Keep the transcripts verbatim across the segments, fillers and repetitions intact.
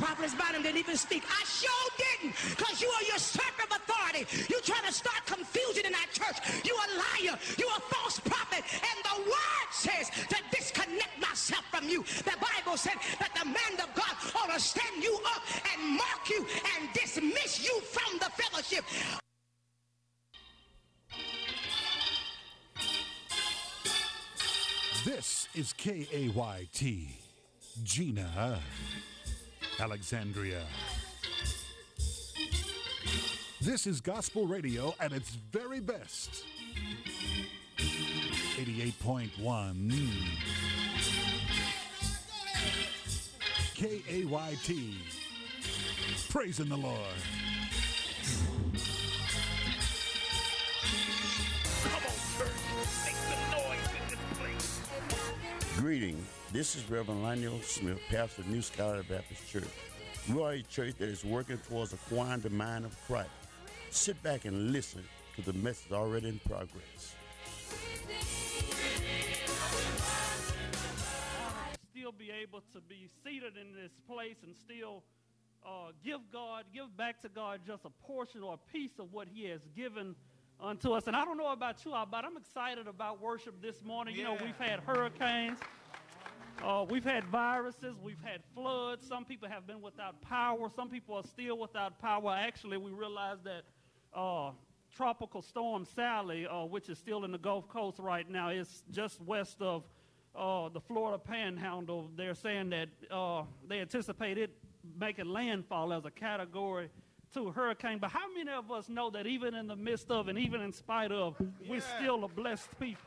Prophetess Bynum didn't even speak. I sure didn't, because you are usurper of authority. You trying to start confusion in that church. You a liar. You a false prophet. And the word says to disconnect myself from you. The Bible said that the man of God ought to stand you up and mark you and dismiss you from the fellowship. This is K A Y T, Gina, Alexandria. This is gospel radio at its very best. eighty-eight point one K A Y T, praising the Lord. Come on, church, make some noise in this place. Greeting, this is Reverend Lionel Smith, pastor of New Skyline Baptist Church. We are a church that is working towards acquiring the mind of Christ. Sit back and listen to the message already in progress. Still be able to be seated in this place and still uh, give God, give back to God just a portion or a piece of what he has given unto us. And I don't know about you, but I'm excited about worship this morning. Yeah. You know, we've had hurricanes. Uh, we've had viruses. We've had floods. Some people have been without power. Some people are still without power. Actually, we realized that uh, Tropical Storm Sally, uh, which is still in the Gulf Coast right now, is just west of uh, the Florida Panhandle. They're saying that uh, they anticipate it making landfall as a Category two hurricane. But how many of us know that even in the midst of and even in spite of, yeah, we're still a blessed people?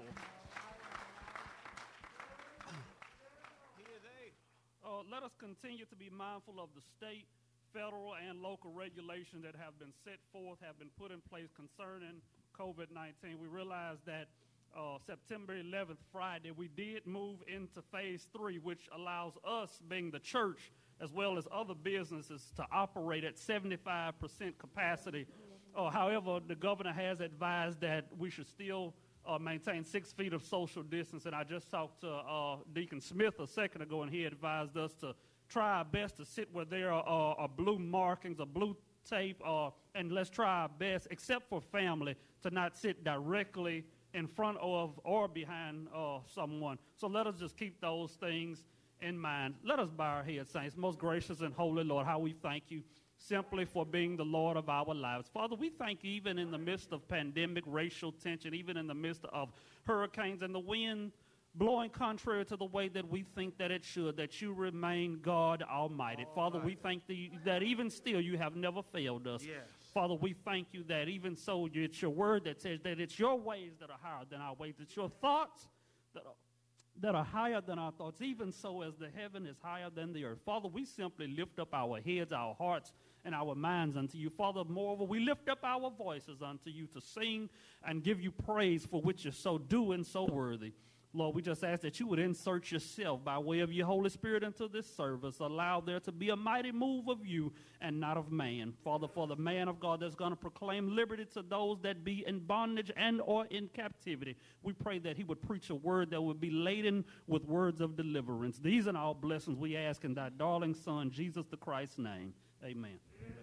Uh, let us continue to be mindful of the state, federal, and local regulations that have been set forth, have been put in place concerning COVID nineteen. We realize that uh, September eleventh, Friday, we did move into phase three, which allows us, being the church, as well as other businesses, to operate at seventy-five percent capacity. Uh, however, the governor has advised that we should still Uh, maintain six feet of social distance, and I just talked to uh, Deacon Smith a second ago, and he advised us to try our best to sit where there are, uh, are blue markings, or blue tape, uh, and let's try our best, except for family, to not sit directly in front of or behind uh, someone. So let us just keep those things in mind. Let us bow our heads, saints. Most gracious and holy Lord, how we thank you simply for being the Lord of our lives. Father, we thank you even in the midst of pandemic, racial tension, even in the midst of hurricanes and the wind blowing contrary to the way that we think that it should, that you remain God Almighty. All Father, right. we thank thee that even still you have never failed us. Yes. Father, we thank you that even so it's your word that says that it's your ways that are higher than our ways. It's your thoughts that are that are higher than our thoughts, even so as the heaven is higher than the earth. Father, we simply lift up our heads, our hearts, and our minds unto you. Father, moreover, we lift up our voices unto you to sing and give you praise for which you're so due and so worthy. Lord, we just ask that you would insert yourself by way of your Holy Spirit into this service. Allow there to be a mighty move of you and not of man. Father, for the man of God that's going to proclaim liberty to those that be in bondage and or in captivity, we pray that he would preach a word that would be laden with words of deliverance. These are all blessings we ask in thy darling Son, Jesus the Christ's name. Amen.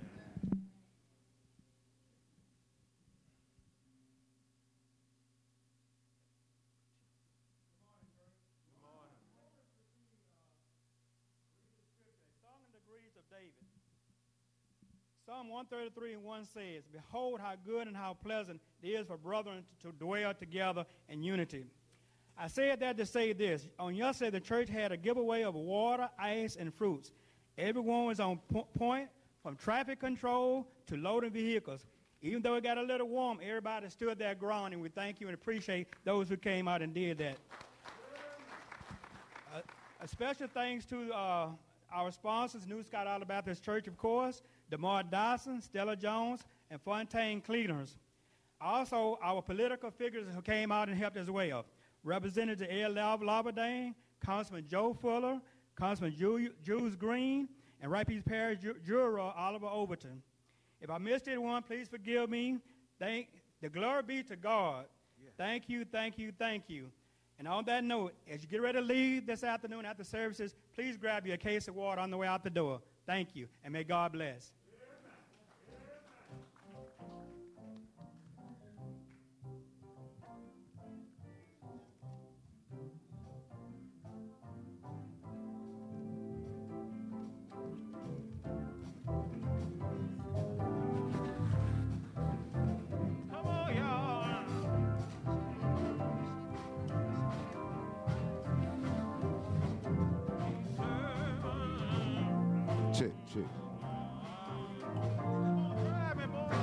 Psalm one thirty-three and one says, "Behold how good and how pleasant it is for brethren to dwell together in unity." I said that to say this. On yesterday, the church had a giveaway of water, ice, and fruits. Everyone was on po- point, from traffic control to loading vehicles. Even though it got a little warm, everybody stood their ground, and we thank you and appreciate those who came out and did that. Uh, a special thanks to uh, our sponsors, New Scott Island Baptist Church, of course, DeMar Dyson, Stella Jones, and Fontaine Cleaners. Also, our political figures who came out and helped as well. Representative Ed Labadane, Councilman Joe Fuller, Councilman Jules Green, and Right Peace Parish Ju- Juror Oliver Overton. If I missed anyone, please forgive me. Thank the glory be to God. Yeah. Thank you, thank you, thank you. And on that note, as you get ready to leave this afternoon after services, please grab your case of water on the way out the door. Thank you, and may God bless. Come on, y'all. Check, check. Grab me, boy.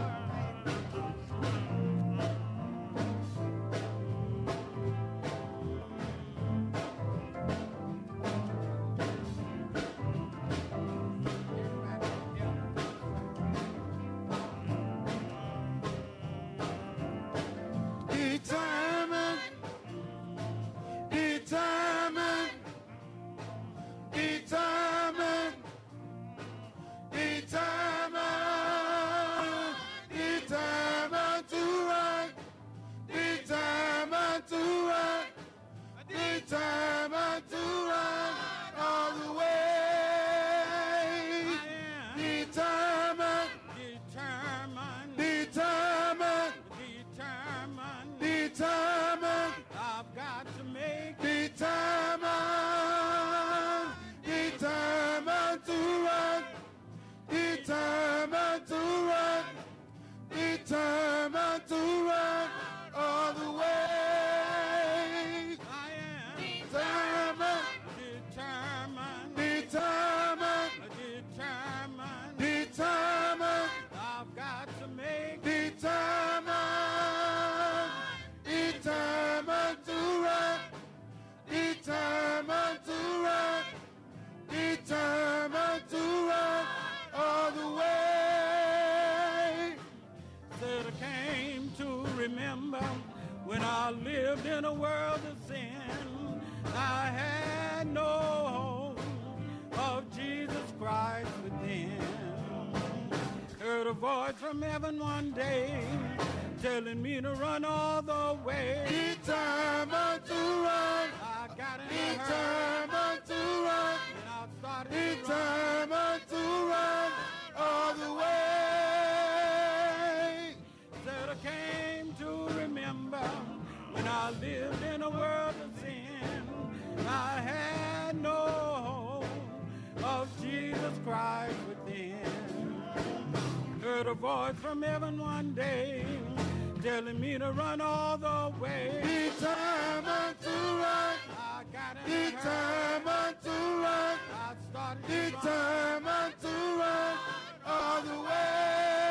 Determined, determined, determined, determined, determined to run, determined to run, determined to run all the way. Determined, Determined, determined, determined, determined. I've got to make Determined, determined to run, determined to run, determined to run all the way. I am Determined, determined, determined, determined, determined, I've got to make determined, determined to run, determined to run, determined to run all the way. Said I came to remember when I lived in a world of sin. I had no hope of Jesus Christ within. Heard a voice from heaven one day telling me to run all the way. Determined to run, I got in a hurry determined to run, and I started to run. determined to run all the way. Said I came to remember when I lived in a world of sin. I had no hope of Jesus Christ within. Heard a voice from heaven one day telling me to run all the way. Determined to run, I got in a hurry. determined to run, I started to run. determined to run all the way.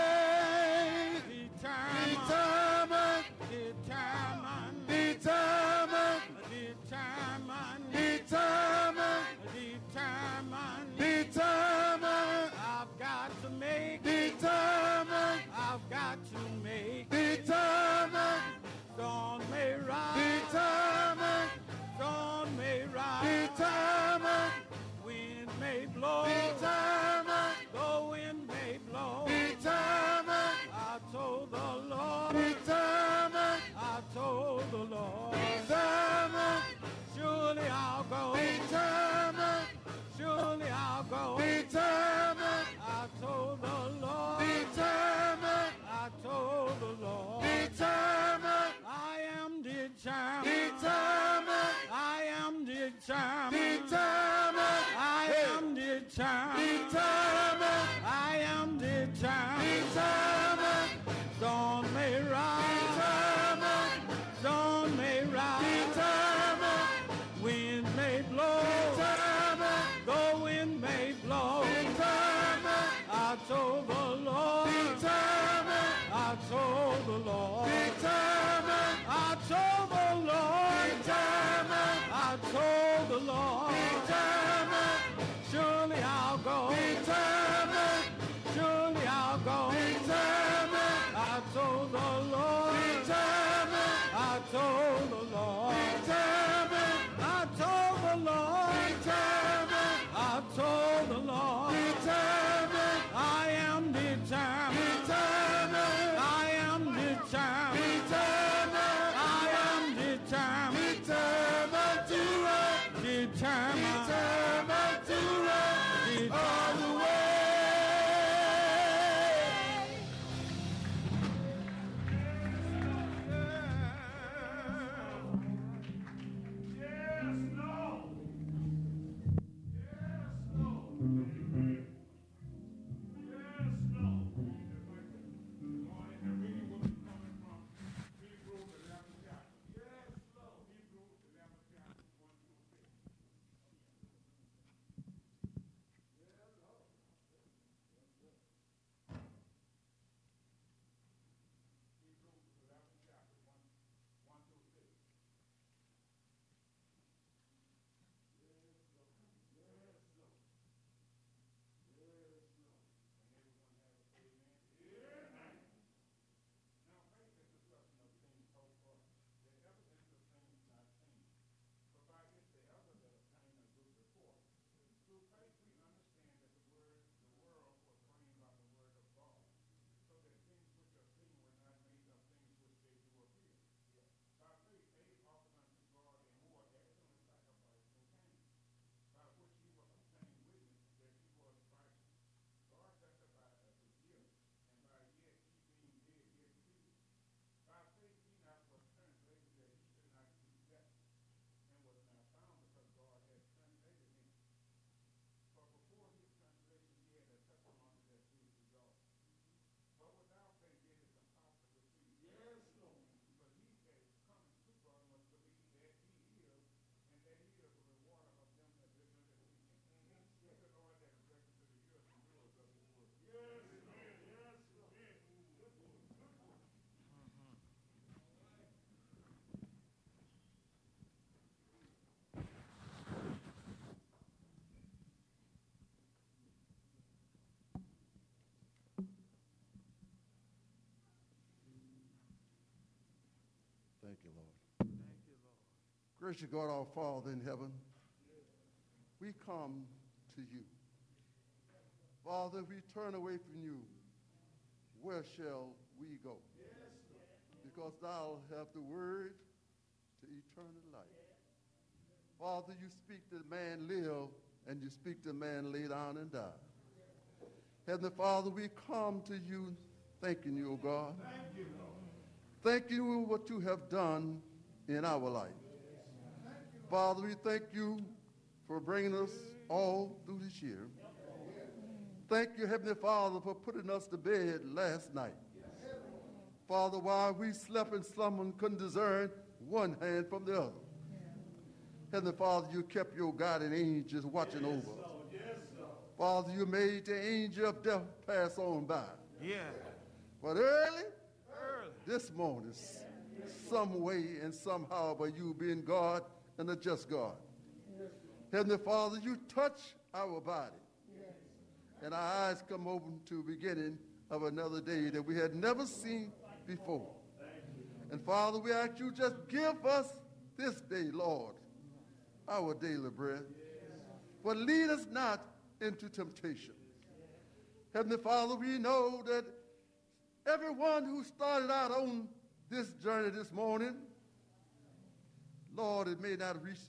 Determined, Determined, determined, determined, determined, determined, determined. determined, I've got to make, determined, I've got to make. determined, Storm may rise, determined, storm may rise, determined, wind may blow, determined, the wind may blow. determined, I told the Lord, determined, I told the Lord, determined, surely I'll go, determined, surely I'll go. determined, I told the Lord, determined, I told the Lord, determined, I am determined, determined, I am determined, determined, I am determined, determined, I am determined. determined, Storm may rise, determined, storm may rise, determined, wind may blow, determined, the wind may blow. determined, I told the Lord, determined, I told the Lord, determined, I told the Lord, determined, I told the Lord, determined, surely I'll go, determined, surely I'll go. determined, I told the Lord, determined, I told the Lord, determined, I told the Lord, determined, I told the Lord, determined, I am determined, determined, I am determined, determined, I am determined, determined to run, determined, determined to run all the way. Thank you, Lord. Thank you, Lord. Gracious God, our Father in heaven, we come to you. Father, we turn away from you. Where shall we go? Because thou hast the word to eternal life. Father, you speak to man live, and you speak to man lay down and die. Heavenly Father, we come to you thanking you, O God. Thank you, Lord. Thank you for what you have done in our life. Father, we thank you for bringing us all through this year. Thank you, Heavenly Father, for putting us to bed last night. Father, while we slept in slumber and couldn't discern one hand from the other. Heavenly Father, you kept your guardian angels watching over us. Father, you made the angel of death pass on by. Yeah. But early, Early. this morning, some way and somehow, by you being God and a just God. Heavenly Father, you touch our body. And our eyes come open to the beginning of another day that we had never seen before. And Father, we ask you just give us this day, Lord, our daily bread. But lead us not into temptation. Heavenly Father, we know that everyone who started out on this journey this morning, Lord, it may not reach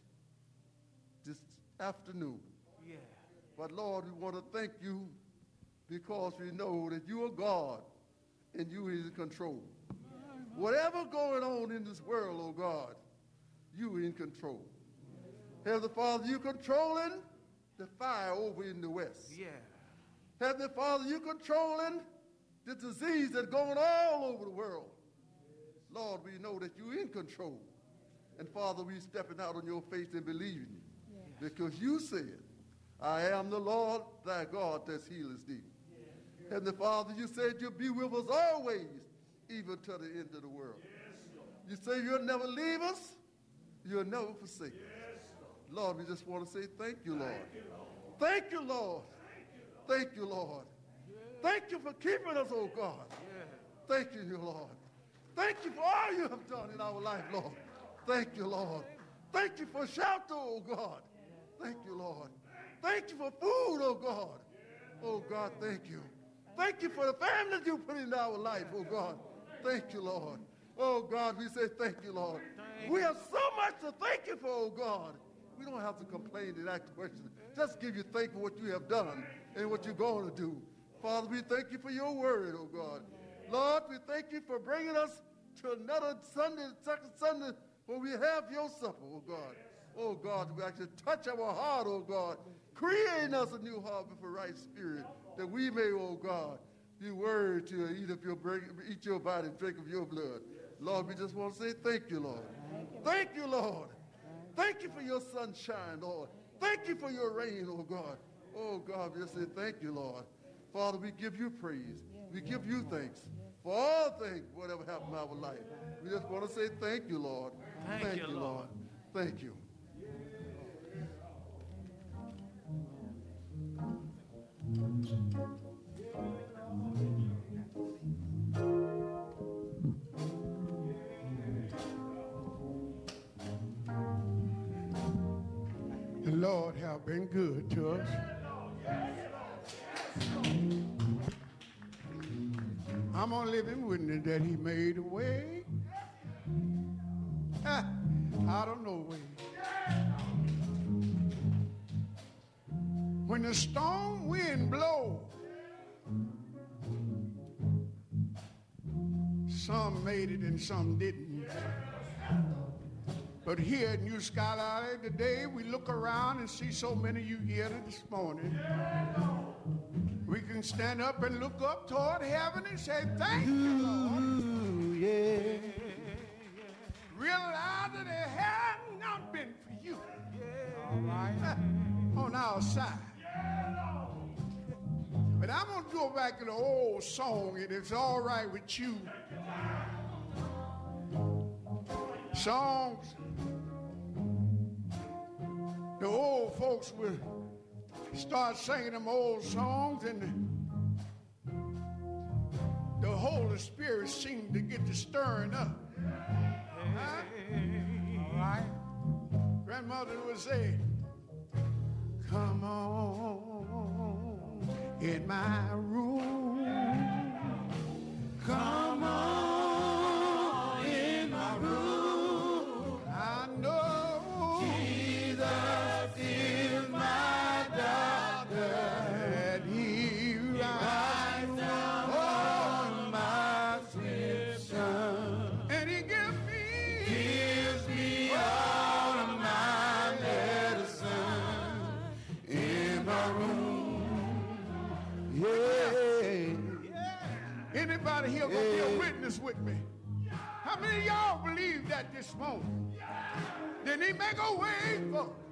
this afternoon. Yeah. But Lord, we want to thank you because we know that you are God and you are in control. Whatever going on in this world, oh God, you are in control. Heavenly Father, you controlling the fire over in the west. Yeah. Heavenly Father, you controlling the disease that's going all over the world. Lord, we know that you're in control. And Father, we stepping out on your face and believing you. Yeah. Because you said, I am the Lord thy God that healeth thee. Yeah. Heavenly Father, you said you'll be with us always, even to the end of the world. Yes, you say you'll never leave us, you'll never forsake us. Yes, Lord, we just want to say thank you, Lord. Thank you, Lord. Thank you, Lord. Thank you, Lord. Yeah. Thank you for keeping us, oh God. Yeah. Thank you, Lord. Thank you for all you have done in our life, Lord. Thank you, Lord. Thank you for shelter, oh God. Thank you, Lord. Thank you for food, oh God. Oh God, thank you. Thank you for the families you put into our life, oh God. Thank you, Lord. Oh God, we say thank you, Lord. We have so much to thank you for, oh God. We don't have to complain and ask questions. Just give you thanks for what you have done and what you're going to do. Father, we thank you for your word, oh God. Lord, we thank you for bringing us to another Sunday, second Sunday, where we have your supper, oh God. Oh God, we actually touch our heart, oh God. Create in us a new heart with a right spirit, that we may, oh God, be worthy to eat of your break, eat your body and drink of your blood. Lord, we just want to say thank you, Lord. Thank you, Lord. Thank you for your sunshine, Lord. Thank you for your rain, oh God. Oh God, we just say thank you, Lord. Father, we give you praise. We give you thanks for all things, whatever happened in our life. We just want to say thank you, Lord. Thank, thank you, you, Lord. Lord. Thank you. The Lord have been good to us. I'm a living witness that he made a way out of no way. When the storm wind blows, some made it and some didn't. But here at New Skyline today, we look around and see so many of you here this morning. We can stand up and look up toward heaven and say, thank you, Lord. Yeah. Realize that it had not been for you. All right. On our side. But I'm going to go back to the old song, and it's all right with you. Songs. The old folks will start singing them old songs, and the Holy Spirit seemed to get to stirring up. All right. Grandmother would say, come on in my room. Come on in my room. I know Jesus is my doctor, and he writes down all my prescriptions, and he gives me, gives me all of my medicine in my room. Yeah. Anybody here gonna be a witness with me? How many of y'all believe that this morning? Did he make a way for me?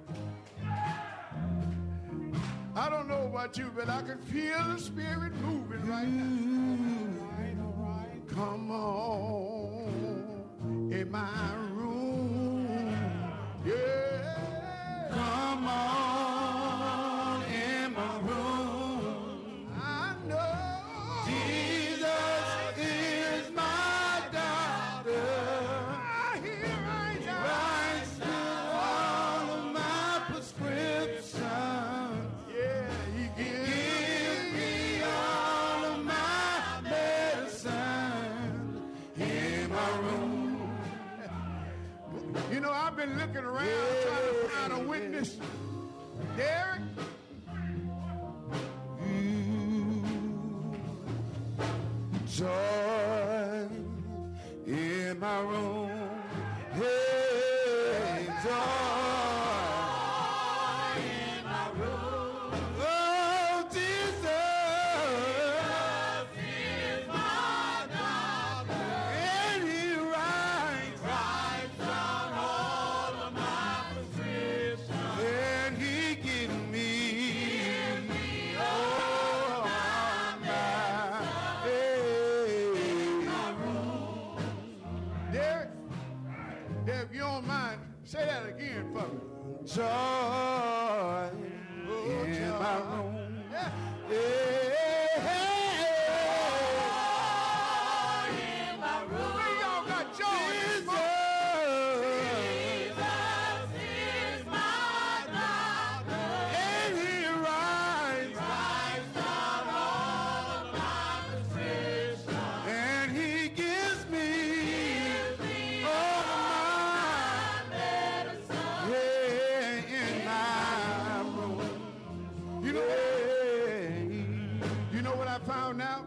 I don't know about you, but I can feel the Spirit moving right now. All right, all right. Come on in my room. Yeah. Come on in my room. I know Jesus is my doctor. He writes out writes down all of my prescriptions. Yeah, he gives, gives me all of my medicine in my room. You know, I've been looking around yeah. trying to find a witness. Derek? Joy in my room. Hey, joy in my room. Oh, Jesus is my doctor, and he writes, writes down all of my prescriptions, and he gives me, gives me all my Derek, Derek, if you don't mind, say that again for me. Joy oh, in joy. My room. Yeah. Yeah. In my room. Where y'all got joy? Jesus, Jesus is my doctor, and he writes, writes down all of my prescriptions, and he gives me, gives me all of my medicine, yeah, in my room. You know, you know what I found out?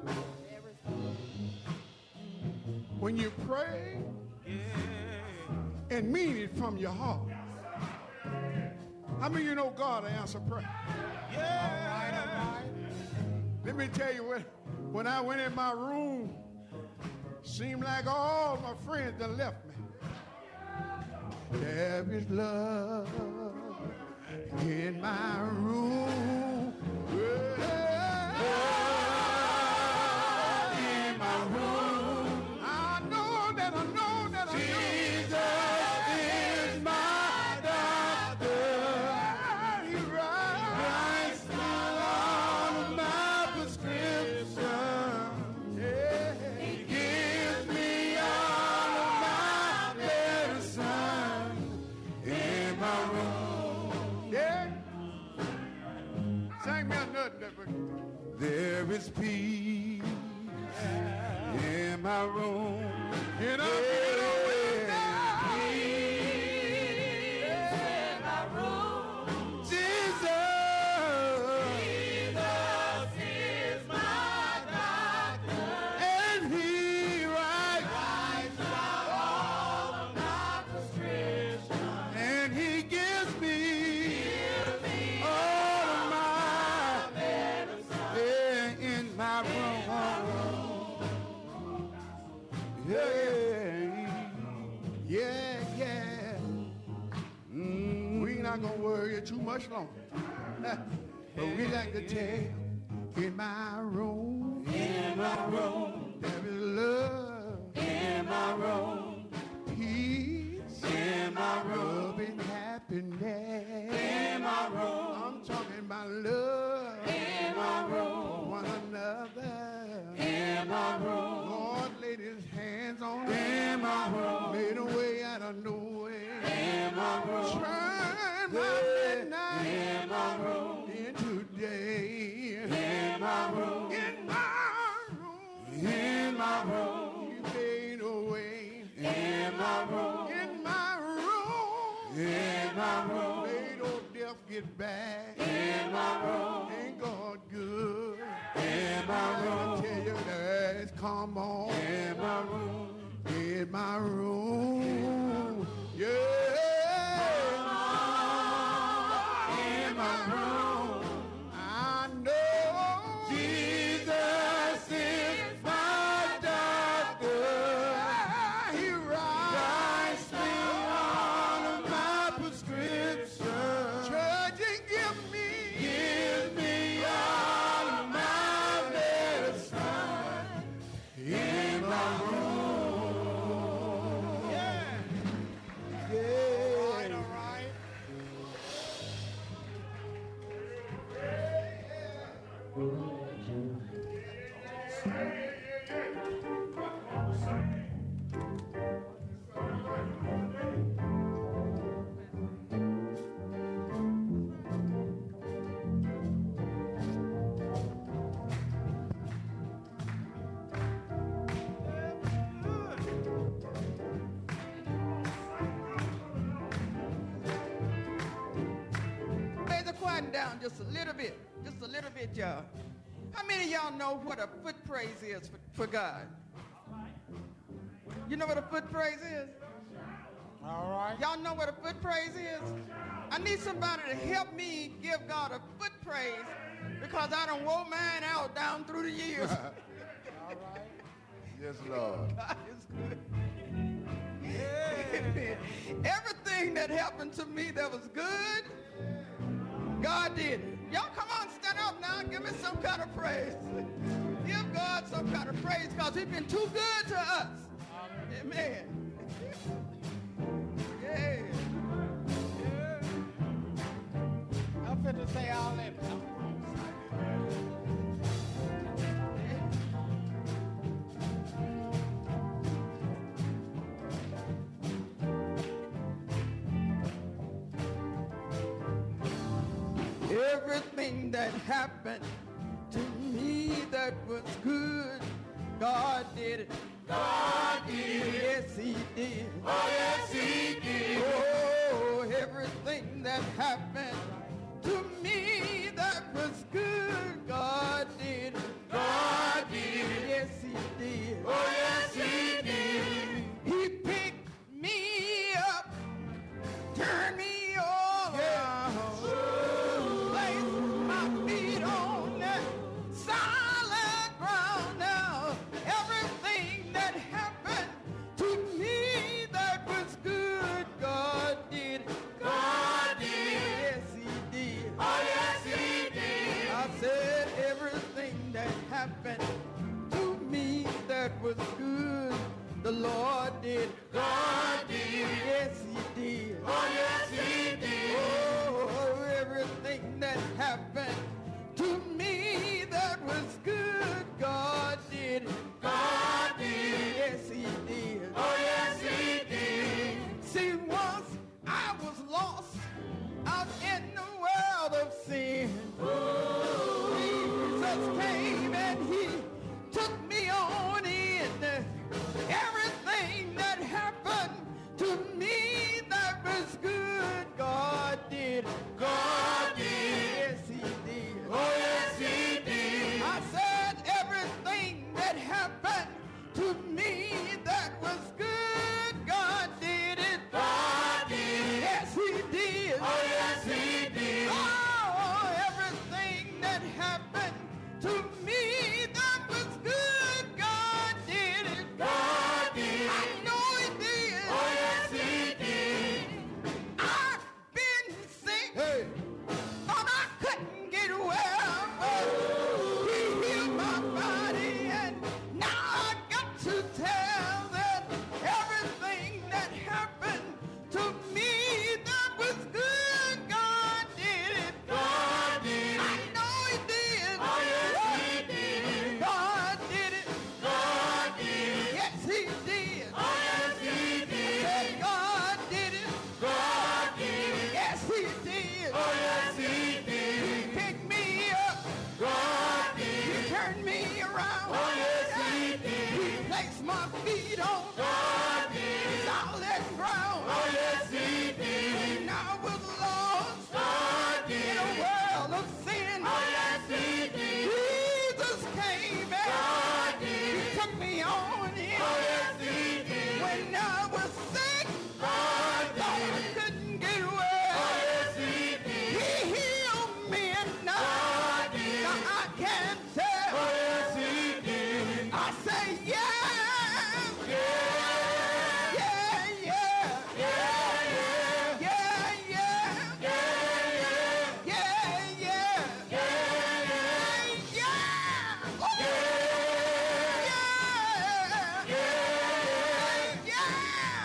When you pray and mean it from your heart, how many of you know God will answer prayer? Yeah. Let me tell you, when, when I went in my room, seemed like all my friends that left me. There is love in my room. Yeah. In my room. I know that I know that I know. Jesus is my doctor. He writes down all of my prescriptions. Yeah. He gives me all of my medicine in my room. Yeah. Sing me another. There is peace in my room. You know, yeah. Peace in my room. Jesus, Jesus is my doctor, and he writes, writes down all of my prescriptions, and he gives me, gives me all of my medicine, yeah, in my room. Yeah, yeah, yeah. Mm, we not gonna worry too much longer. But we like to tell in my room, in my room, there is love in my room, peace in my room, love and happiness in my room. I'm talking about love in my room, one another in my room. Lord laid his hands on me in my room, made a way out come on. In my room. In my room. Yeah. In my room. I know Jesus is my doctor. He writes Writes me all of my prescription. Judge and give me. Give me all of my medicine. In my room. Yeah. Yeah. All right, all right. Raise the quiet down just a little bit. Just a little bit, y'all. How many of y'all know what a foot praise is for, for God? You know what a foot praise is? All right. Y'all know what a foot praise is? I need somebody to help me give God a foot praise because I done wore mine out down through the years. All right. Yes, Lord. God is good. Everything that happened to me that was good, God did it. Y'all come on, stand up now and give me some kind of praise. Give God some kind of praise because he's been too good to us. Amen. Yeah. Yeah. I'm finna say all that. Everything that happened to me that was good, God did it. God did it. Yes, he did. Oh, yes, he did. Oh, everything that happened to me that was good, God did it. God did it. Yes, he did. Oh, yes, he did. He picked me up, turned me all around, placed my feet on that solid ground. Now, everything that happened to me that was good, God did it. God did it. Yes, he did. Oh, yes, he did. I said everything that happened to me that was good, the Lord did. God did it. Yes, he did. Oh, yes, he did. Oh, everything that happened to me that was good, God did. God did it. Yes, he did. Oh, yes, he did. See, once I was lost out in the world of sin. Jesus came and he took me on in. Everything that happened to me that was good, God did. God did. Yes, he did. Oh, yes, he did. I said everything that happened to me that was good, God did it. God did it. Yes, he did. Oh, yes, he did. Oh, everything that happened to me that was good, God did it. God did it. I know he did. Oh, yes, he did. I've been sick. Hey. Thought I couldn't get well, but he healed my body, and now I got to tell that everything that happened to me that was good, God did it. God did I it. know he did. Oh, yes, he did. God did it. God did it. Yes, he did. Oh, yes, he did. Say God did it. God did it. Yes, he did. Oh, yes, he did. He picked me up. God did He it. turned me around. Oh, yes, he did. He placed my feet on God did it. solid ground. Oh, yes, he did. And I was lost God did in a it. world of sin. Oh, yes, he did. Jesus came and God did he it. took me can tell. Oh, yes, he did. I say, yeah. Yeah. Yeah, yeah. Yeah, yeah. Yeah, yeah. Yeah, yeah. Yeah, yeah. Yeah, yeah. Yeah. Oh, Yeah. yeah. Yeah.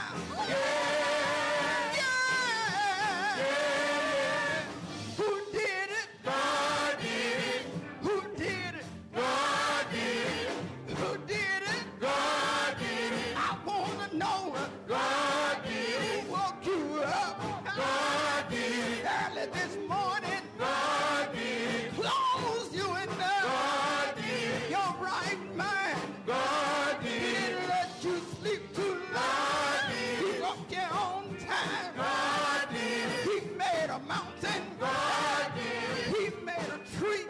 Yeah. Who did it? God did it. Who did it? God did it. Who did it? God did it. I wanna know God did it. who woke you up God did it. early this morning, God did it. closed you in God did it. your right mind. God He did it. didn't let you sleep too long. He woke you on time. God did it. He made a mountain. God did it. He made a tree.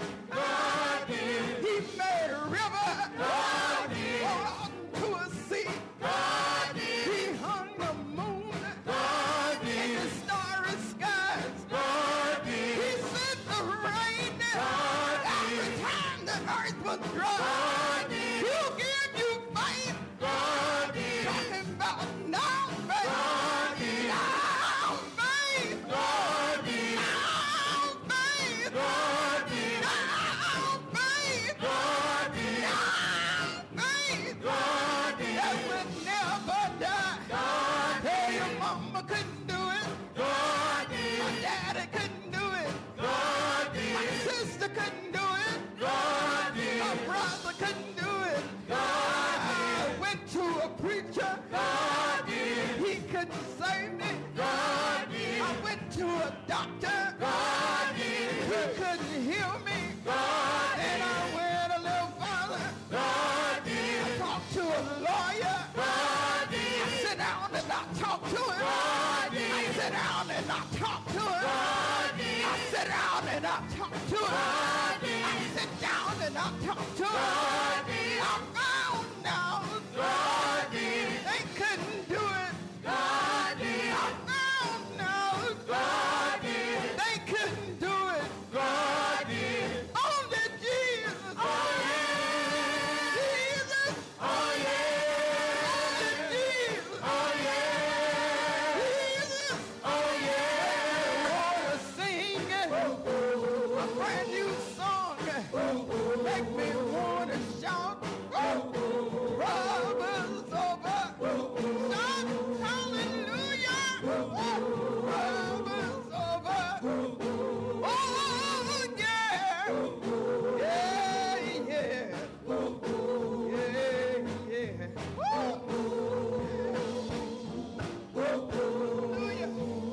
God did it. He made a river. God did it. Out to a sea. God did He it. hung the moon God in did the it. starry skies. God did He it. sent the rain God every did. time the earth was dry. God did. He'll give you faith. God did. Talking about now faith. God did. Now faith. God did. Now faith. God did. Now faith. God did. Now faith. God did. That would never die. God Hey, your mama couldn't do it. God My did. daddy couldn't do it. God My did. sister couldn't do it. God My did. brother couldn't do it. God I went to a preacher. God did. He couldn't save me. God did. I went to a doctor. God did. He couldn't heal me. God Then I went a little farther. God did. I talked to a lawyer. God did. I sit down and I talk to him. God did. I sit down and I talk to him. God did. I sit down and I talk to him. God did. I sit down and I talk to him. God did. I found out God did. they couldn't do it. God did. I found out God did. they couldn't do it. God did. Only Jesus. Oh, yeah. Jesus. Oh, yeah. Only Jesus. Oh, yeah. Jesus. Oh, yeah. I wanna sing a brand new song. Make me wanna shout. Robbers over. Shout hallelujah. Robbers over. Oh yeah. Yeah, yeah. Yeah, yeah. Hallelujah.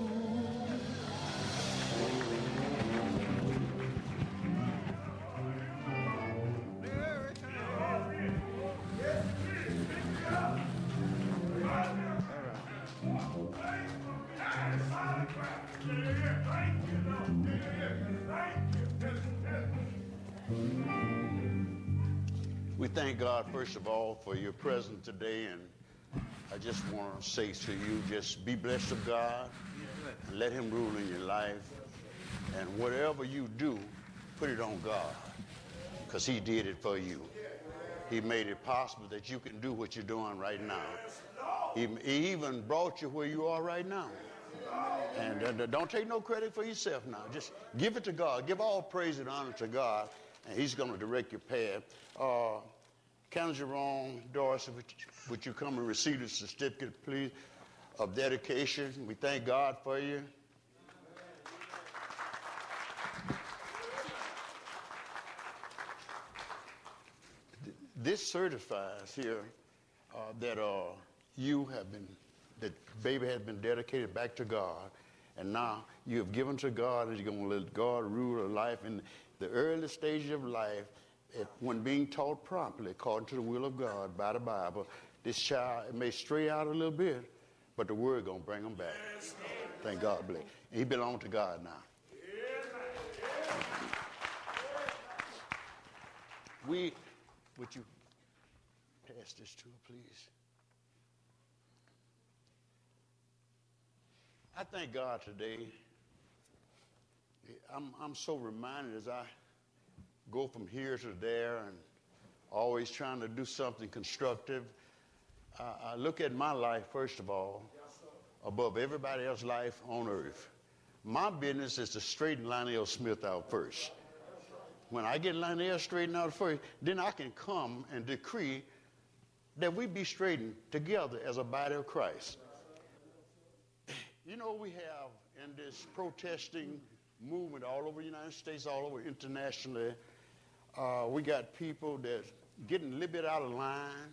We thank God, first of all, for your presence today, and I just want to say to you, just be blessed of God, and let him rule in your life, and whatever you do, put it on God, because he did it for you. He made it possible that you can do what you're doing right now. He, he even brought you where you are right now. And uh, don't take no credit for yourself now. Just give it to God. Give all praise and honor to God, and he's going to direct your path. Uh, Colonel Jerome Dorsey, would you, would you come and receive the certificate, please, of dedication? We thank God for you. This certifies here uh, that uh, you have been, that baby has been dedicated back to God, and now you have given to God, and you're going to let God rule your life in the early stages of life. It, when being taught properly, according to the will of God by the Bible, this child may stray out a little bit, but the word going to bring him back. Yes, thank God, bless. And he belongs to God now. Yes. We, would you pass this to her, please? I thank God today. I'm, I'm so reminded as I go from here to there and always trying to do something constructive. Uh, I look at my life, first of all, above everybody else's life on earth. My business is to straighten Lionel Smith out first. When I get Lionel straightened out first, then I can come and decree that we be straightened together as a body of Christ. You know, we have in this protesting movement all over the United States, all over internationally, uh, we got people that getting a little bit out of line,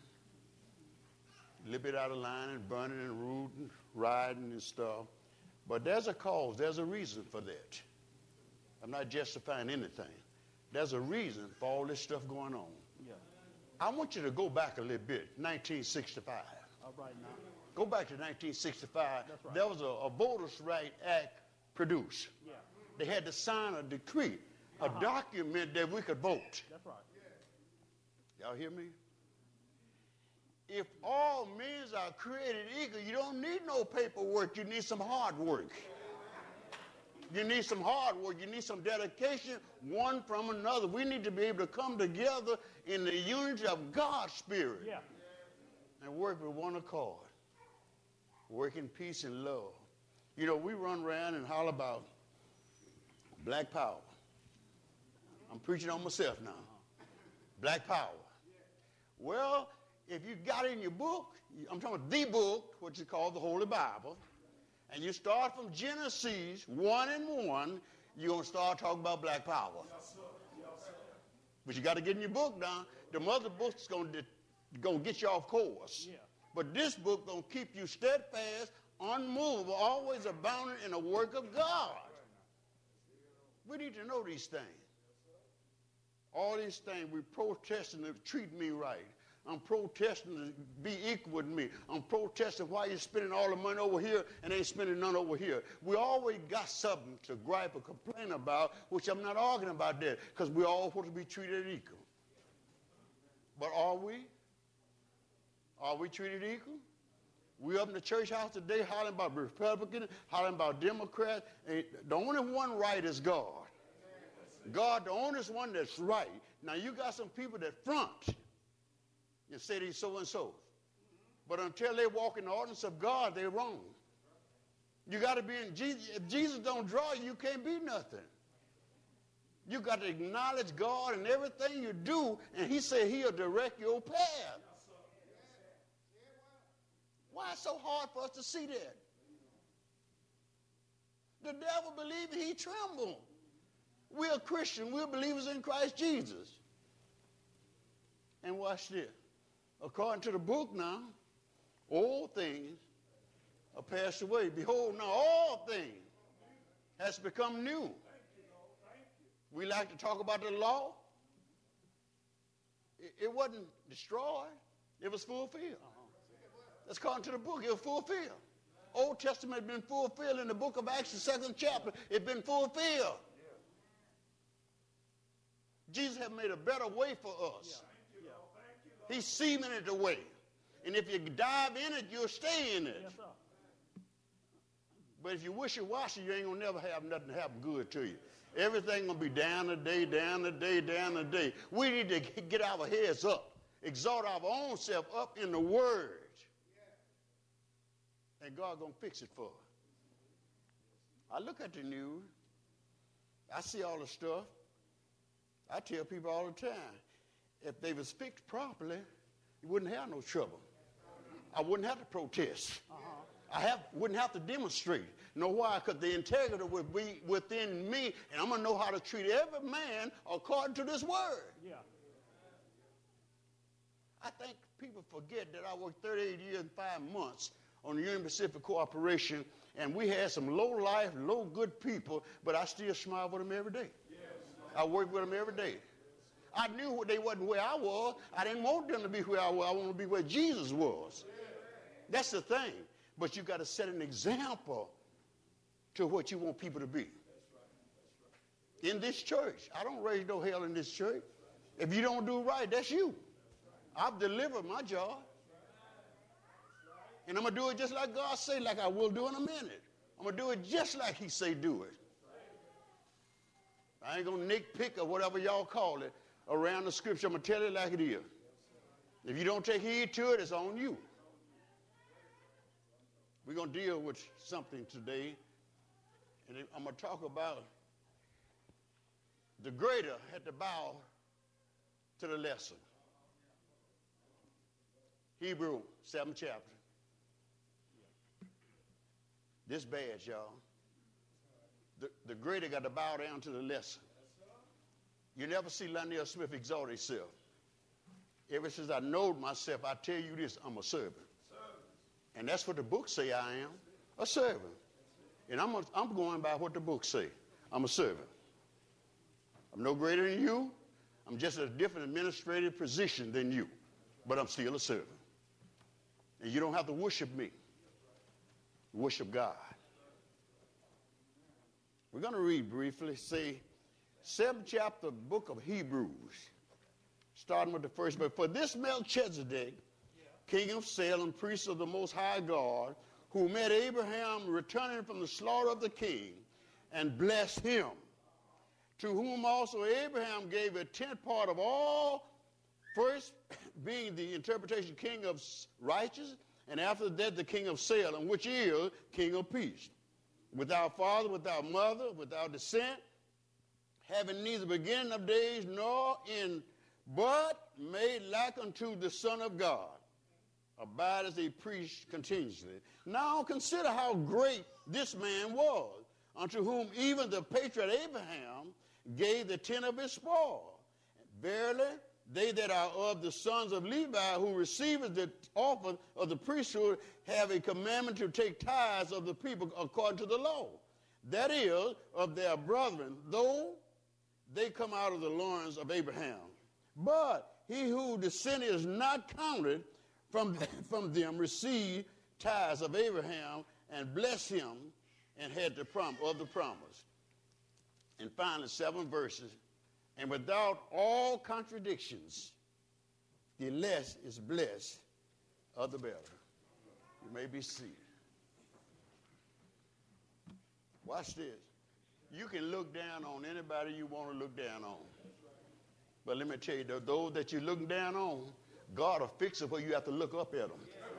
a little bit out of line and burning and rooting, riding and stuff. But there's a cause, there's a reason for that. I'm not justifying anything. There's a reason for all this stuff going on. Yeah. I want you to go back a little bit, nineteen sixty-five. All right now. Go back to nineteen sixty-five. That's right. There was a, a Voters' Right Act produced. Yeah. They had to sign a decree, a uh-huh. document that we could vote. That's right. Y'all hear me? If all men are created equal, you don't need no paperwork. You need some hard work. You need some hard work. You need some dedication, one from another. We need to be able to come together in the unity of God's Spirit. Yeah. And work with one accord. Work in peace and love. You know, we run around and holler about black power. I'm preaching on myself now. Black power. Well, if you got it in your book, I'm talking about the book, which is called the Holy Bible, and you start from Genesis one and one, you're going to start talking about black power. Yes, sir. Yes, sir. But you got to get in your book now. The mother book's going to going to get you off course. Yeah. But this book going to keep you steadfast, unmovable, always abounding in the work of God. We need to know these things. All these things, we protesting to treat me right. I'm protesting to be equal with me. I'm protesting why you're spending all the money over here and ain't spending none over here. We always got something to gripe or complain about, which I'm not arguing about that, because we're all supposed to be treated equal. But are we? Are we treated equal? We up in the church house today hollering about Republicans, hollering about Democrats. And the only one right is God. God, the only one that's right. Now, you got some people that front and say they so and so. But until they walk in the ordinance of God, they're wrong. You got to be in Jesus. If Jesus don't draw you, you can't be nothing. You got to acknowledge God in everything you do, and he said he'll direct your path. Why it's so hard for us to see that? The devil believing, he trembled. We're Christian. We're believers in Christ Jesus. And watch this. According to the book now, all things are passed away. Behold, now all things has become new. We like to talk about the law. It, it wasn't destroyed. It was fulfilled. That's according to the book. It was fulfilled. Old Testament had been fulfilled in the book of Acts, the second chapter. It's been fulfilled. Jesus has made a better way for us. He's cemented the way. And if you dive in it, you'll stay in it. Yes, sir. But if you wishy-washy, you ain't going to never have nothing happen good to you. Everything going to be down a day, down a day, down a day. We need to get our heads up. Exalt our own self up in the Word. And God going to fix it for us. I look at the news. I see all the stuff. I tell people all the time, if they was fixed properly, you wouldn't have no trouble. I wouldn't have to protest. Uh-huh. I have, wouldn't have to demonstrate. Know why? Because the integrity would be within me, and I'm going to know how to treat every man according to this word. Yeah. I think people forget that I worked thirty-eight years and five months on the Union Pacific Corporation, and we had some low-life, low-good people, but I still smile with them every day. Yes. I work with them every day. I knew they wasn't where I was. I didn't want them to be where I was. I want to be where Jesus was. That's the thing. But you got to set an example to what you want people to be. In this church, I don't raise no hell in this church. If you don't do right, that's you. I've delivered my job. And I'm going to do it just like God say, like I will do in a minute. I'm going to do it just like he say do it. I ain't going to nitpick or whatever y'all call it around the scripture. I'm going to tell it like it is. If you don't take heed to it, it's on you. We're going to deal with something today, and I'm going to talk about the greater had to bow to the lesser. Hebrew, seventh chapter. This bad, y'all. The, the greater got to bow down to the lesser. You never see Lionel Smith exalt himself. Ever since I know myself, I tell you this, I'm a servant. And that's what the book say I am, a servant. And I'm, a, I'm going by what the book say. I'm a servant. I'm no greater than you. I'm just a different administrative position than you. But I'm still a servant. And you don't have to worship me. Worship God. We're going to read briefly, say, seventh chapter, book of Hebrews, starting with the first verse. For this Melchizedek, king of Salem, priest of the Most High God, who met Abraham returning from the slaughter of the king, and blessed him, to whom also Abraham gave a tenth part of all, first being the interpretation king of righteousness, and after that the king of Salem, which is king of peace, without father, without mother, without descent, having neither beginning of days nor end, but made like unto the Son of God, abide as a priest continuously. Now consider how great this man was, unto whom even the patriarch Abraham gave the tenth of his spoil. Verily, they that are of the sons of Levi, who receiveth the offer of the priesthood, have a commandment to take tithes of the people according to the law. That is, of their brethren, though they come out of the loins of Abraham. But he who descended is not counted from, from them, received tithes of Abraham, and blessed him, and had the prom- of the promise. And finally, seven verses. And without all contradictions, the less is blessed of the better. You may be seated. Watch this. You can look down on anybody you want to look down on. But let me tell you, those that you're looking down on, God will fix it where you have to look up at them.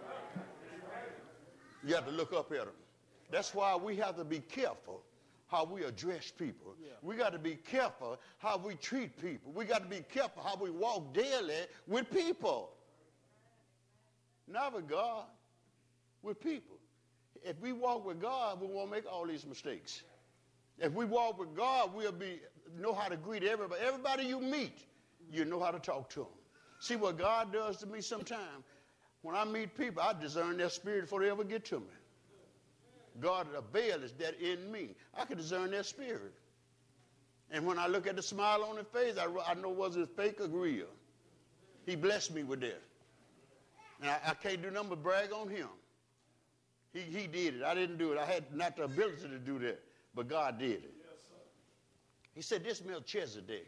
You have to look up at them. That's why we have to be careful how we address people. Yeah. We got to be careful how we treat people. We got to be careful how we walk daily with people. Not with God, with people. If we walk with God, we won't make all these mistakes. If we walk with God, we'll be know how to greet everybody. Everybody you meet, you know how to talk to them. See what God does to me sometimes? When I meet people, I discern their spirit before they ever get to me. God, the veil is that in me. I can discern their spirit. And when I look at the smile on their face, I, I know was it fake or real. He blessed me with that. And I, I can't do nothing but brag on him. He, he did it. I didn't do it. I had not the ability to do that, but God did it. Yes, sir. He said, this Melchizedek,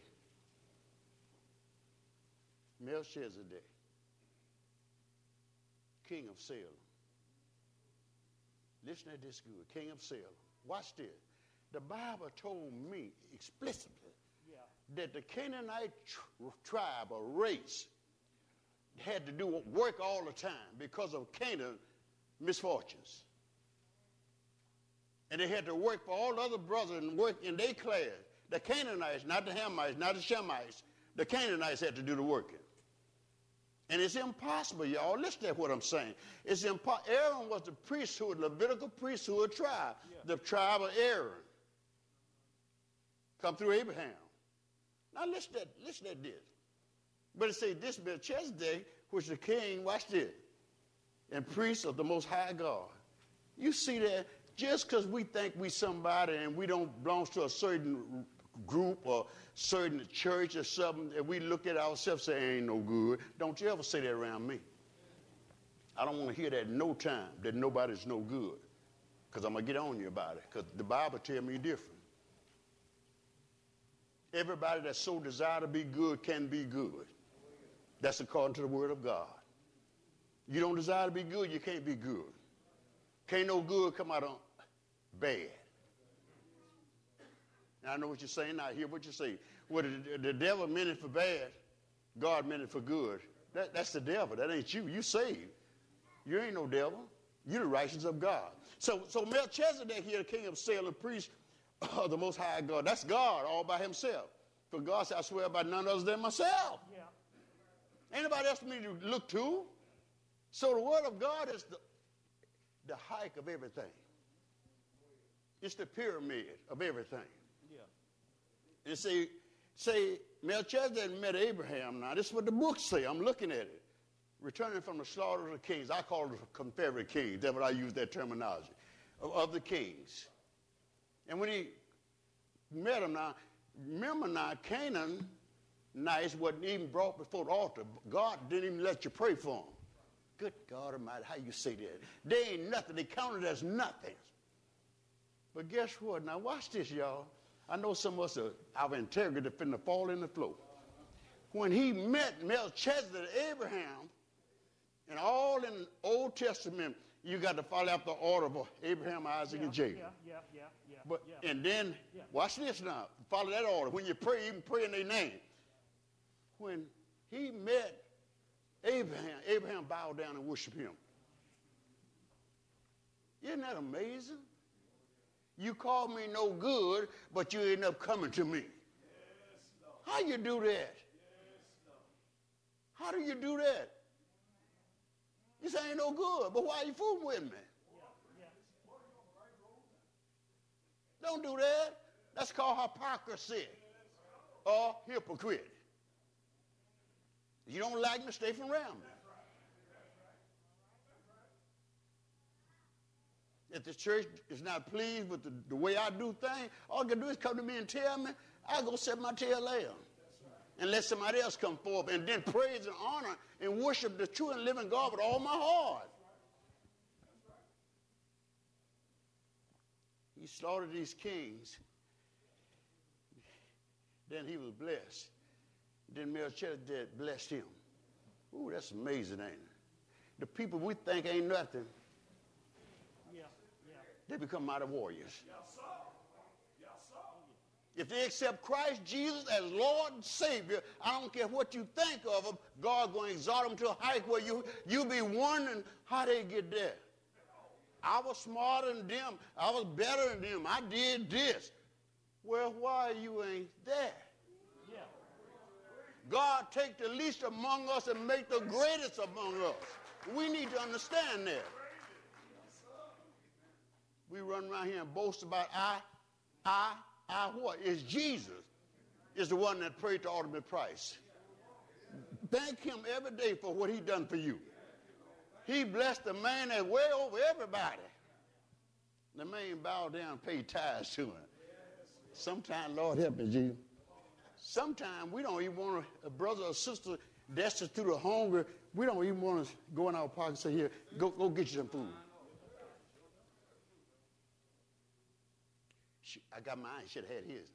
Melchizedek, king of Salem. Listen to this good, king of Salem. Watch this. The Bible told me explicitly yeah. that the Canaanite tr- tribe or race had to do work all the time because of Canaan misfortunes. And they had to work for all other brothers and work in their class. The Canaanites, not the Hamites, not the Shemites, the Canaanites had to do the working. And it's impossible, y'all. Listen to what I'm saying. It's impossible. Aaron was the priesthood, Levitical priesthood tribe, yeah. the tribe of Aaron. Come through Abraham. Now listen to, listen to this. But it says this Melchizedek, which the king, watch this, and priest of the Most High God. You see that just because we think we somebody and we don't belong to a certain group or certain church or something, and we look at ourselves and say, ain't no good. Don't you ever say that around me. I don't want to hear that no time, that nobody's no good, because I'm going to get on you about it, because the Bible tells me different. Everybody that so desire to be good can be good. That's according to the word of God. You don't desire to be good, you can't be good. Can't no good come out of bad. And I know what you're saying. I hear what you're saying. Well, the, the devil meant it for bad. God meant it for good. That, that's the devil. That ain't you. You saved. You ain't no devil. You're the righteousness of God. So, so Melchizedek here, the king of Salem, priest of the Most High God. That's God all by himself. For God said, I swear by none other than myself. Yeah. Anybody else need to look to? So the word of God is the, the height of everything. It's the pyramid of everything. Yeah. And say, say Melchizedek met Abraham. Now, this is what the books say. I'm looking at it. Returning from the slaughter of the kings. I call it the Confederate kings. That's what I use that terminology. Of, of the kings. And when he met him now, remember now, Canaan, nice, wasn't even brought before the altar. God didn't even let you pray for him. Good God Almighty, how you say that? They ain't nothing. They counted as nothing. But guess what? Now watch this, y'all. I know some of us are, our integrity finna fall in the floor. When he met Melchizedek, Abraham, and all in the Old Testament, you got to follow after the order of Abraham, Isaac, yeah, and Jacob. Yeah, yeah, yeah, yeah. But, yeah. And then, yeah. watch this now. Follow that order. When you pray, even pray in their name. When he met Abraham, Abraham bowed down and worshiped him. Isn't that amazing? You call me no good, but you end up coming to me. Yes, how you do that? Yes, how do you do that? You say ain't no good, but why are you fooling with me? Yeah, yeah. Don't do that. That's called hypocrisy or hypocrite. You don't like me, stay from around me. If the church is not pleased with the, the way I do things, all you can do is come to me and tell me, I go set my tail down. And let somebody else come forward and then praise and honor and worship the true and living God with all my heart. He slaughtered these kings. Then he was blessed. Then Melchizedek blessed him. Ooh, that's amazing, ain't it? The people we think ain't nothing, yeah, yeah. they become mighty warriors. Yes, sir. Yes, sir. If they accept Christ Jesus as Lord and Savior, I don't care what you think of them, God's going to exalt them to a height where you, you be wondering how they get there. I was smarter than them. I was better than them. I did this. Well, why you ain't there? Yeah. God take the least among us and make the greatest among us. We need to understand that. We run around here and boast about I, I, I what? It's Jesus is the one that paid the ultimate price. Thank him every day for what he done for you. He blessed the man that's way over everybody. The man bowed down and paid tithes to him. Sometimes, Lord help me, Jesus. Sometimes we don't even want a brother or sister destitute or hungry. We don't even want to go in our pocket and say, here, go, go get you some food. I got mine. Should have had his.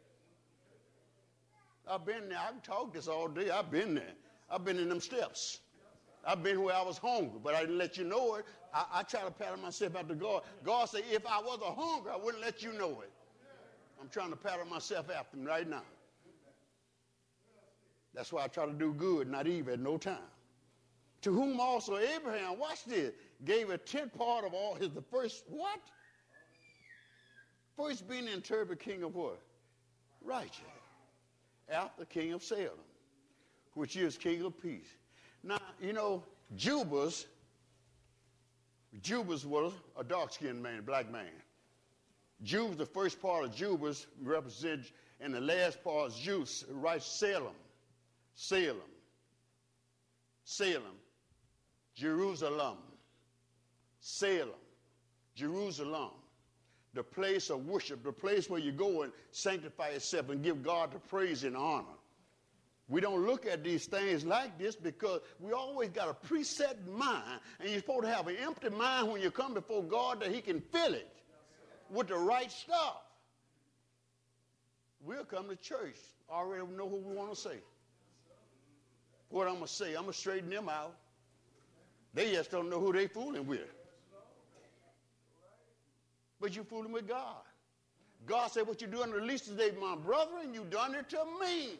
I've been there. I've talked this all day. I've been there. I've been in them steps. I've been where I was hungry, but I didn't let you know it. I, I try to pattern myself after God. God said, if I wasn't hungry, I wouldn't let you know it. I'm trying to pattern myself after him right now. That's why I try to do good, not evil at no time. To whom also Abraham, watch this, gave a tenth part of all his, the first, what? First being the interpreted king of what? Righteous. After king of Salem, which is king of peace. Now, you know, Jubas, Jubas was a dark-skinned man, black man. Jubas, the first part of Jubas represents, and the last part is Jews, right? Salem, Salem, Salem, Jerusalem, Salem, Jerusalem, the place of worship, the place where you go and sanctify yourself and give God the praise and honor. We don't look at these things like this because we always got a preset mind, and you're supposed to have an empty mind when you come before God that he can fill it with the right stuff. We'll come to church, already know what we want to say. What I'm going to say, I'm going to straighten them out. They just don't know who they fooling with. But you're fooling with God. God said, what you do unto the least today, my brother, and you done it to me.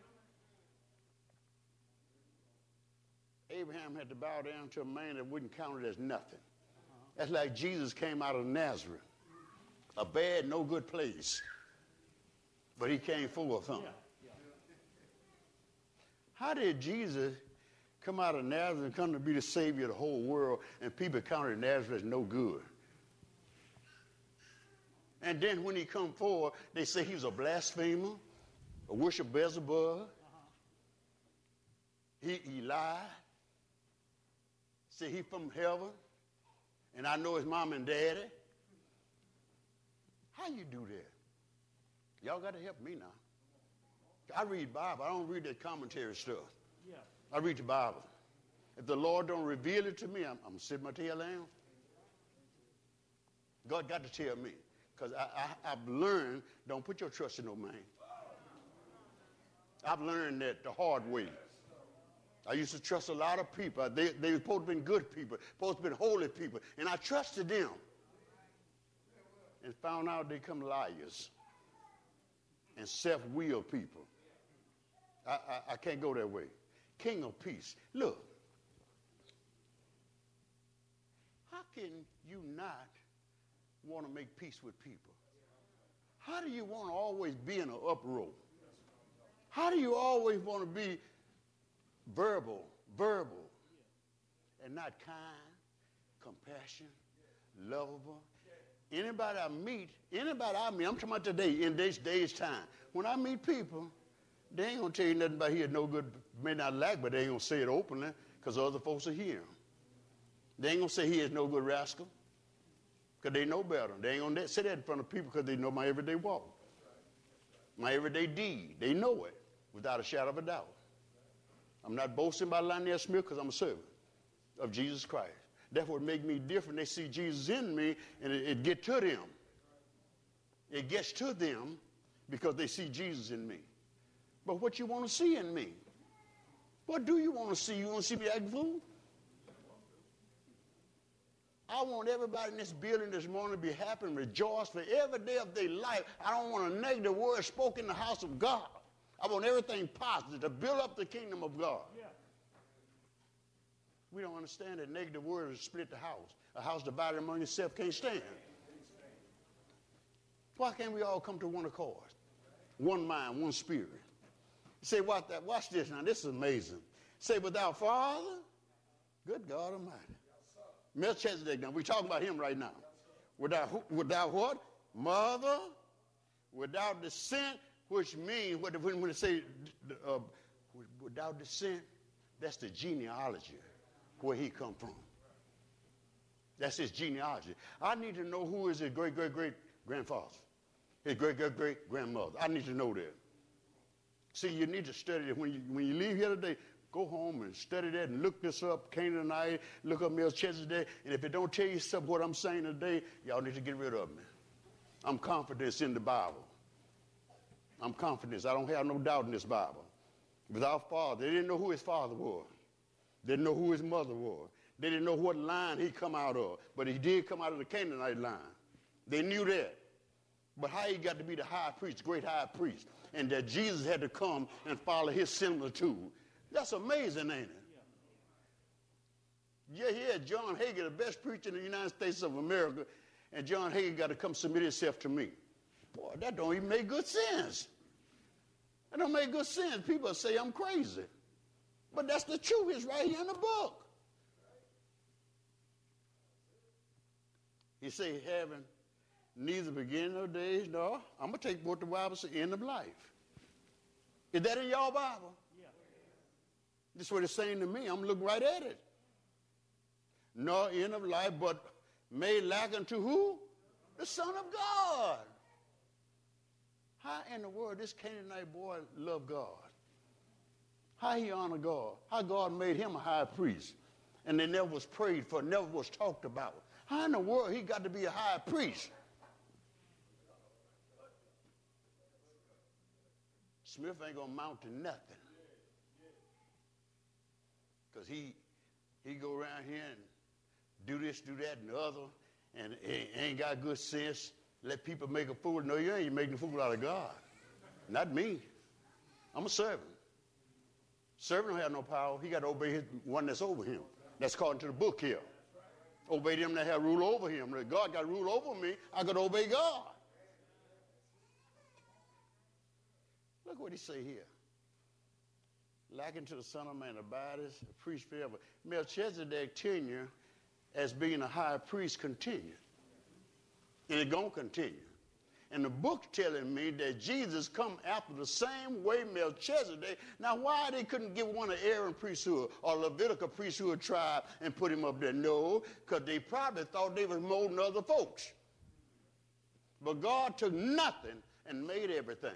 Abraham had to bow down to a man that wouldn't count it as nothing. That's like Jesus came out of Nazareth, a bad, no good place, but he came full of something. How did Jesus come out of Nazareth and come to be the Savior of the whole world, and people counted Nazareth as no good? And then when he come forward, they say he was a blasphemer, a worship Beelzebub. He, he lied. Say he from heaven, and I know his mom and daddy. How you do that? Y'all got to help me now. I read Bible. I don't read that commentary stuff. Yeah. I read the Bible. If the Lord don't reveal it to me, I'm, I'm sitting my tail down. God got to tell me. Because I, I, I've learned, don't put your trust in no man. I've learned that the hard way. I used to trust a lot of people. They, they were supposed to be good people, supposed to be holy people. And I trusted them. And found out they come liars and self-willed people. I, I, I can't go that way. King of peace. Look. How can you not want to make peace with people? How do you want to always be in an uproar? How do you always want to be verbal, verbal, and not kind, compassion, lovable? Anybody I meet, anybody I meet, I'm talking about today, in this day's time, when I meet people, they ain't going to tell you nothing about he had no good, may not lack, but they ain't going to say it openly because other folks are here. They ain't going to say he is no good rascal. Because they know better. They ain't going to say that in front of people because they know my everyday walk. My everyday deed. They know it without a shadow of a doubt. I'm not boasting about Lionel Smith because I'm a servant of Jesus Christ. That's what makes me different. They see Jesus in me and it, it gets to them. It gets to them because they see Jesus in me. But what you want to see in me? What do you want to see? You want to see me acting fool? I want everybody in this building this morning to be happy and rejoice for every day of their life. I don't want a negative word spoken in the house of God. I want everything positive to build up the kingdom of God. Yeah. We don't understand that negative words split the house. A house divided among itself can't stand. Why can't we all come to one accord? One mind, one spirit. Say, watch, that, watch this now. This is amazing. Say, without Father, good God Almighty. Melchizedek, now we're talking about him right now. Without, without what? Mother, without descent, which means, when, when they say uh, without descent, that's the genealogy, where he come from. That's his genealogy. I need to know who is his great-great-great-grandfather, his great-great-great-grandmother. I need to know that. See, you need to study it. When you, when you leave here today, go home and study that and look this up, Canaanite, look up Melchizedek, and if it don't tell you something what I'm saying today, y'all need to get rid of me. I'm confident in the Bible. I'm confident. I don't have no doubt in this Bible. Without father, they didn't know who his father was. They didn't know who his mother was. They didn't know what line he come out of, but he did come out of the Canaanite line. They knew that. But how he got to be the high priest, great high priest, and that Jesus had to come and follow his similitude. That's amazing, ain't it? Yeah, yeah, John Hagin, the best preacher in the United States of America, and John Hagin got to come submit himself to me. Boy, that don't even make good sense. That don't make good sense. People say I'm crazy. But that's the truth. It's right here in the book. He say, having neither beginning of days, nor, I'm going to take what the Bible says, end of life. Is that in your Bible? Yeah. This is what it's saying to me. I'm looking right at it. Nor end of life, but made lack unto who? The Son of God. How in the world this Canaanite boy loved God? How he honored God? How God made him a high priest? And they never was prayed for, never was talked about. How in the world he got to be a high priest? Smith ain't going to amount to nothing. Because he, he go around here and do this, do that, and the other, and he ain't got good sense. Let people make a fool. No, you ain't. You're making a fool out of God. Not me. I'm a servant. Servant don't have no power. He got to obey his one that's over him. That's according to the book here. Obey them that have rule over him. If God got rule over me, I got to obey God. Look what he say here. Likened to the Son of Man, abideth, a priest forever. Melchizedek's tenure as being a high priest continued. And it's going to continue. And the book's telling me that Jesus come after the same way Melchizedek. Now, why they couldn't give one of Aaron priesthood or Levitical priesthood tribe and put him up there? No, because they probably thought they was more than other folks. But God took nothing and made everything.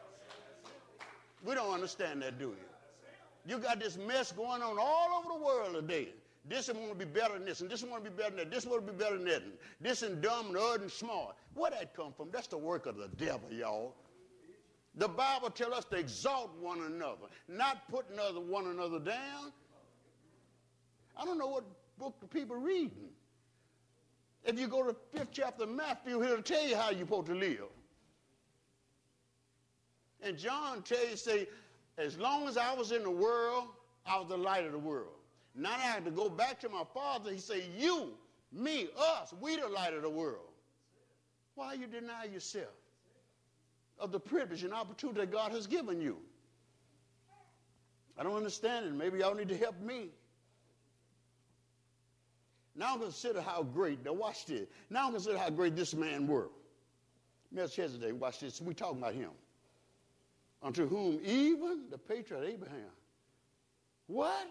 We don't understand that, do you? You got this mess going on all over the world today. This one want to be better than this, and this one want to be better than that. This want to be better than that. And this and dumb and other and smart. Where that come from? That's the work of the devil, y'all. The Bible tells us to exalt one another, not put another one another down. I don't know what book the people reading. If you go to the fifth chapter of Matthew, he'll tell you how you're supposed to live. And John tells you, say, as long as I was in the world, I was the light of the world. Now I have to go back to my Father. He say, you, me, us, we the light of the world. Why you deny yourself of the privilege and opportunity that God has given you? I don't understand it. Maybe y'all need to help me. Now consider how great, now watch this. Now consider how great this man were. Melchizedek, watch this. We're talking about him. Unto whom even the patriarch Abraham. What?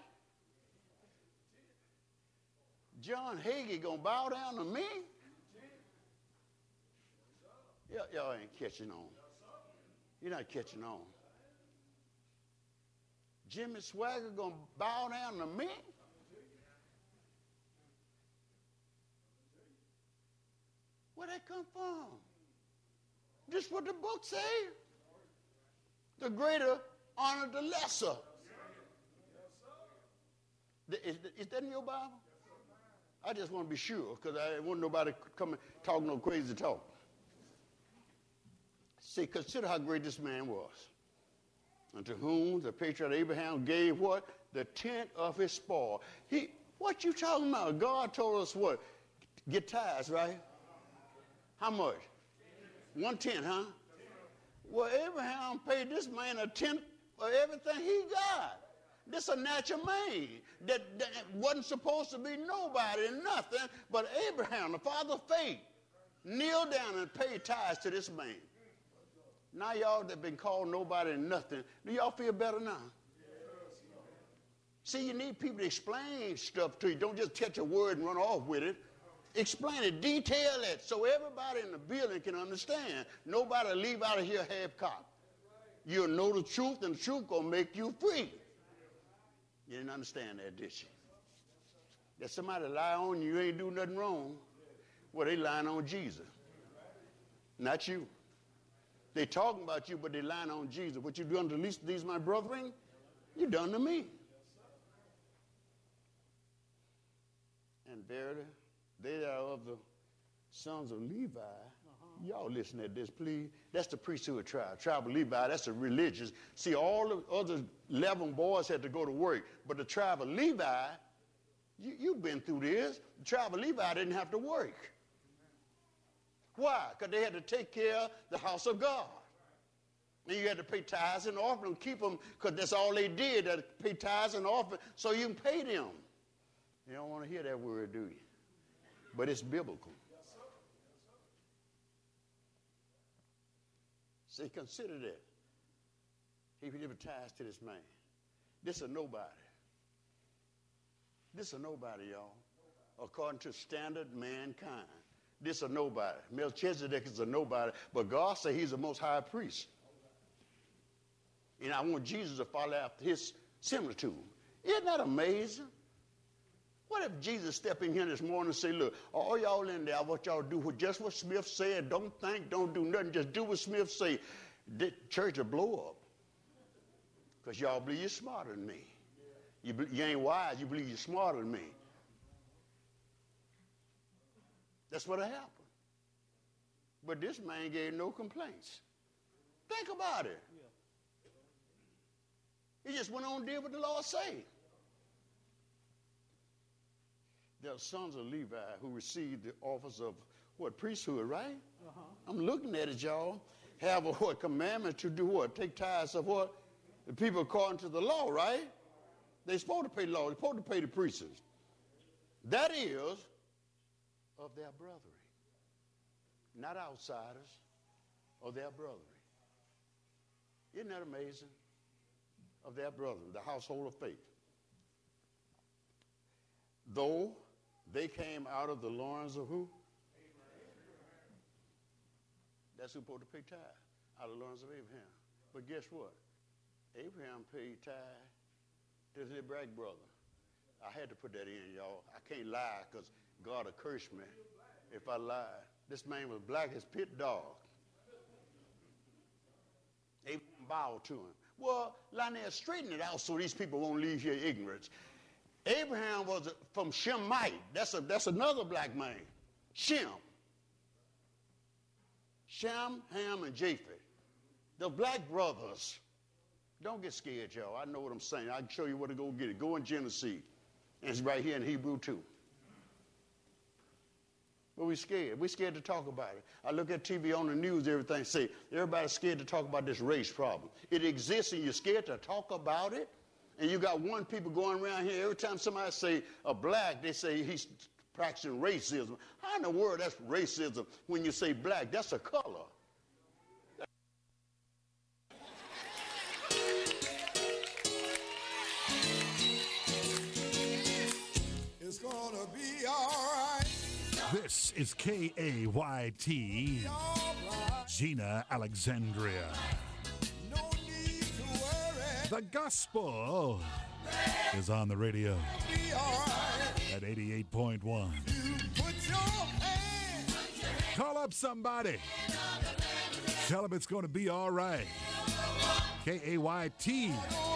John Hagee gonna bow down to me? Y'all, y'all ain't catching on. You're not catching on. Jimmy Swagger gonna bow down to me? Where that come from? This what the book say. The greater honor the lesser. Is, is that in your Bible? I just want to be sure, because I want nobody coming talking no crazy talk. See, consider how great this man was. Unto whom the patriarch Abraham gave what? The tenth of his spoil. He, what you talking about? God told us what? Get tithes, right? How much? One tenth, huh? Well, Abraham paid this man a tenth of everything he got. This a natural man that, that wasn't supposed to be nobody and nothing, but Abraham, the father of faith, kneeled down and paid tithes to this man. Now y'all that been called nobody and nothing, do y'all feel better now? See, you need people to explain stuff to you. Don't just catch a word and run off with it. Explain it, detail it, so everybody in the building can understand. Nobody leave out of here half-cocked. You'll know the truth, and the truth gonna make you free. You didn't understand that, did you? That somebody lie on you, you ain't do nothing wrong. Well, they lying on Jesus, not you. They talking about you, but they lying on Jesus. What you done to the least of these, my brethren, you done to me. And verily, they that are of the sons of Levi, uh-huh. Y'all listen at this, please. That's the priesthood tribe. Tribe of Levi, that's the religious. See, all the other eleven boys had to go to work, but the tribe of Levi, you, you've been through this. The tribe of Levi didn't have to work. Why? Because they had to take care of the house of God. And you had to pay tithes and offering, keep them, because that's all they did, to pay tithes and offering, so you can pay them. You don't want to hear that word, do you? But it's biblical. See, consider that. He gave tithes to this man. This is a nobody. This is a nobody, y'all. According to standard mankind. This is a nobody. Melchizedek is a nobody, but God said he's the most high priest. And I want Jesus to follow after his similitude. Isn't that amazing? What if Jesus stepped in here this morning and say, look, all y'all in there, I want y'all to do just what Smith said. Don't think, don't do nothing. Just do what Smith say. The church will blow up. Because y'all believe you're smarter than me. You, you ain't wise. You believe you're smarter than me. That's what happened. But this man gave no complaints. Think about it. He just went on and did what the Lord said. There are sons of Levi who received the office of what, priesthood, right? Uh-huh. I'm looking at it, y'all. Have a what commandment to do what? Take tithes of what? The people according to the law, right? They're supposed to pay the law. They're supposed to pay the priests. That is of their brother, not outsiders, of their brother. Isn't that amazing? Of their brother, the household of faith. Though they came out of the loins of who? That's who's supposed to pay tithe, out of the loins of Abraham. But guess what? Abraham paid tithe to his black brother. I had to put that in, y'all. I can't lie because God will curse me if I lie. This man was black as pit dog. Abraham bowed to him. Well, Lionel, straighten it out so these people won't leave here ignorance. Abraham was from Shemite. That's, a, that's another black man. Shem. Shem, Ham, and Japheth. The black brothers. Don't get scared, y'all. I know what I'm saying. I can show you where to go get it. Go in Genesis. And it's right here in Hebrew too. But we're scared. We're scared to talk about it. I look at T V on the news, everything say, everybody's scared to talk about this race problem. It exists and you're scared to talk about it. And you got one people going around here, every time somebody say a black, they say he's practicing racism. How in the world that's racism when you say black? That's a color. It's gonna be all right. This is K A Y T, Gina Alexandria. No need to worry. The gospel is on the radio Be all right. at eighty-eight point one. You put your hand. Call up somebody. Tell them it's going to be all right. K A Y T.